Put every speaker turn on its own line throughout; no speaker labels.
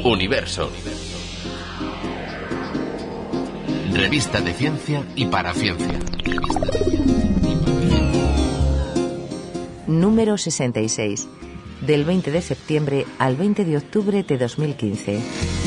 Universo. Revista de ciencia y para ciencia.
Número 66. Del 20 de septiembre al 20 de octubre de 2015.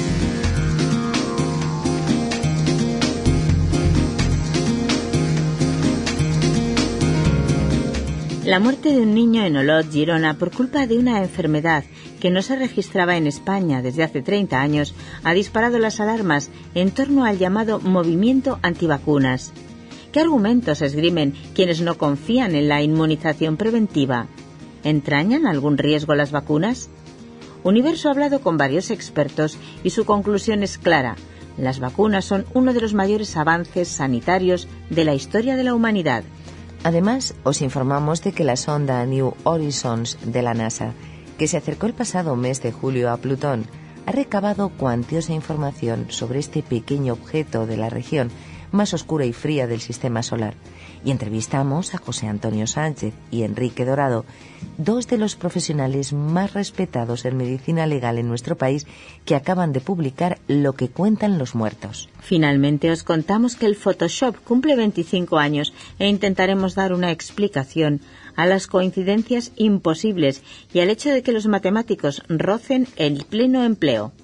La muerte de un niño en Olot, Girona, por culpa de una enfermedad que no se registraba en España desde hace 30 años, ha disparado las alarmas en torno al llamado movimiento antivacunas. ¿Qué argumentos esgrimen quienes no confían en la inmunización preventiva? ¿Entrañan algún riesgo las vacunas? Universo ha hablado con varios expertos y su conclusión es clara. Las vacunas son uno de los mayores avances sanitarios de la historia de la humanidad.
Además, os informamos de que la sonda New Horizons de la NASA, que se acercó el pasado mes de julio a Plutón, ha recabado cuantiosa información sobre este pequeño objeto de la región más oscura y fría del sistema solar. Y entrevistamos a José Antonio Sánchez y Enrique Dorado, dos de los profesionales más respetados en medicina legal en nuestro país, que acaban de publicar Lo que cuentan los muertos.
Finalmente os contamos que el Photoshop cumple 25 años e intentaremos dar una explicación a las coincidencias imposibles y al hecho de que los matemáticos rocen el pleno empleo.